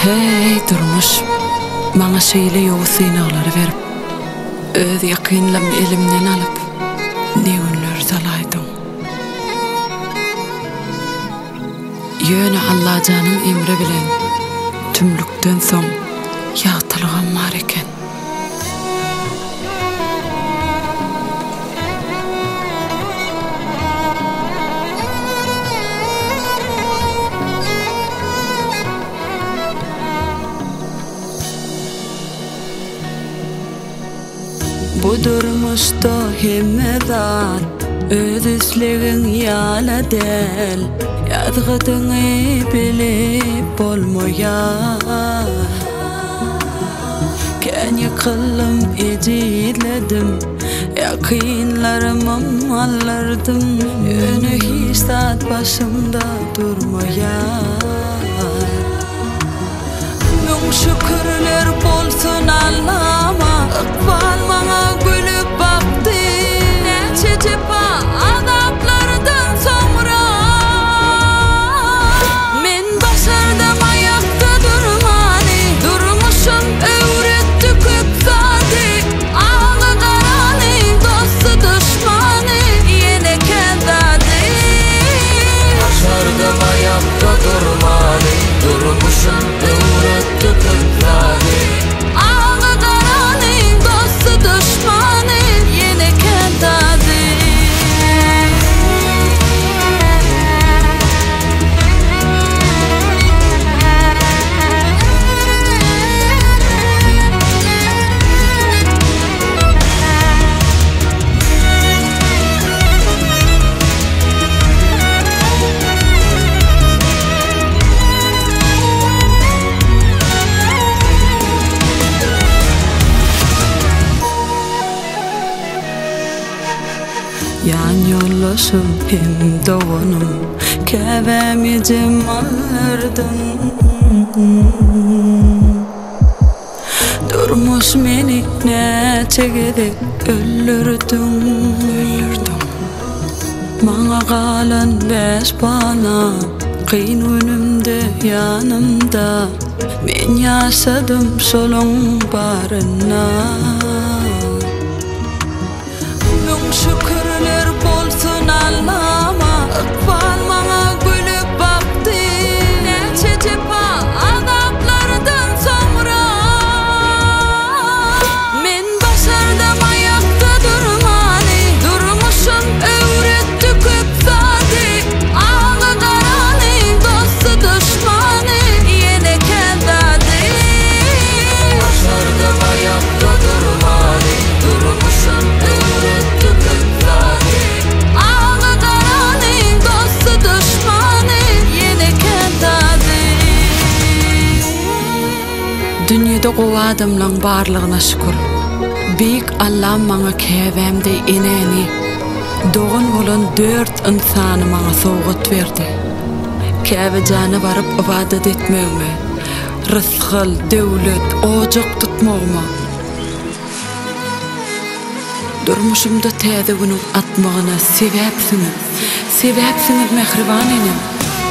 Hey durmuş, bana şeýle ýowy synaglary berip, öz ýakynlamy elimden alyp, ne günler salaýdyň. Ýöne Allah janyň emri bilen, tümlükden soň ýagtylgam bar eken. Bu durmuşda hemmedan öz islegiň ýala del, ýazgydyňy bilip bolmaýar. Kän ýykylym ejizledim, ýakynlarymam allardym, ýöne hiç zat başymda durmaýar. Müň şükürler bolsun Allah'ma, ykbal maňa gülüp bakdy, neçe cepa azaplardan soňra. Men başardym aýakda durmany, durmuşym öwretdi köp zady. Aňa garany, dosty düşmany, ýene kendady. Başardym aýakda durmany, durmuşym öwretdi köp zady. Aňa garany, dosty düşmany, ýene kendady. Yan yollaşım hem doğanım, käbämi cemallardan. Durmuş meni neçe gede öldürdün. Maňa galan beş bana, kyn günümde yanımda, men ýaşadym şoluň baryna. Şükürler bolsun Allah'ma, ykbal maňa gülüp bakdy, neçe cepa azaplardan soňra. Men başardym aýakda durmany, durmuşym öwretdi köp zady. Aňa garany, dosty düşmany, ýene kendady. Başardym aýakda durmany, durmuşym öwretdi köp zady. Aňa garany, dosty düşmany, ýene kendady. Dünýede gowy adamlaryň barlygyna şükür. Büyük Allah maňa käbämde eneni, doğan bolan 4 insany maňa sowgat berdi. Käbe jana baryp ibadet etmegime, rızkyl, döwlet, ojak tutmagma. Durmuşymda täze günüň atmagyna sebäpsiňiz mehriban enem.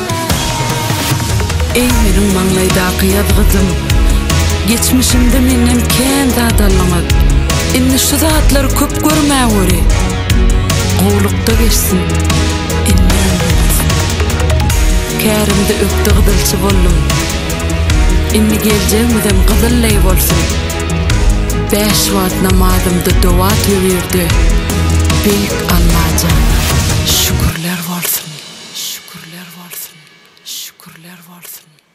Ey meniň maňlaýdaky ýazgydym, geçmişimde menem kän zadalyňyz, indi şu zatlary köp görmäweri. Gowlukda geçsin, indi kärimde öpdi gydylçy boldum. Indi geljeğimizem gyzyllay bolsun. 5 wagt namazymda dowa töwerdi. Büyük Allah'a şükürler bolsun. Şükürler bolsun. Şükürler bolsun.